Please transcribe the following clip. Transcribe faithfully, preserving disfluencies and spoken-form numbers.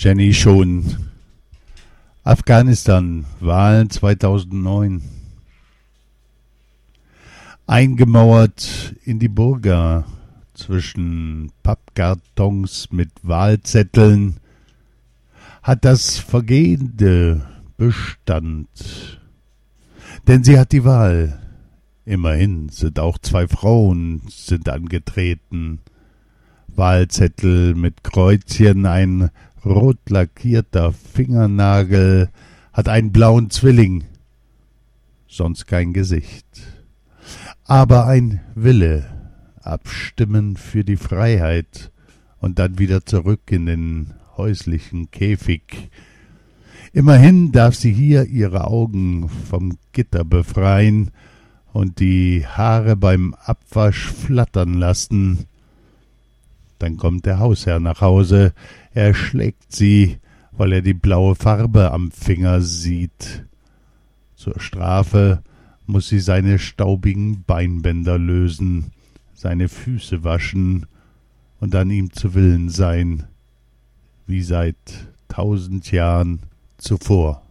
Jenny Schon. Afghanistan, Wahlen zweitausendneun. Eingemauert in die Burga zwischen Pappkartons mit Wahlzetteln hat das Vergehende Bestand. Denn sie hat die Wahl. Immerhin sind auch zwei Frauen sind angetreten. Wahlzettel mit Kreuzchen, ein rot lackierter Fingernagel hat einen blauen Zwilling, sonst kein Gesicht. Aber ein Wille, abstimmen für die Freiheit und dann wieder zurück in den häuslichen Käfig. Immerhin darf sie hier ihre Augen vom Gitter befreien und die Haare beim Abwasch flattern lassen. Dann kommt der Hausherr nach Hause, er schlägt sie, weil er die blaue Farbe am Finger sieht. Zur Strafe muss sie seine staubigen Beinbänder lösen, seine Füße waschen und an ihm zu Willen sein, wie seit tausend Jahren zuvor.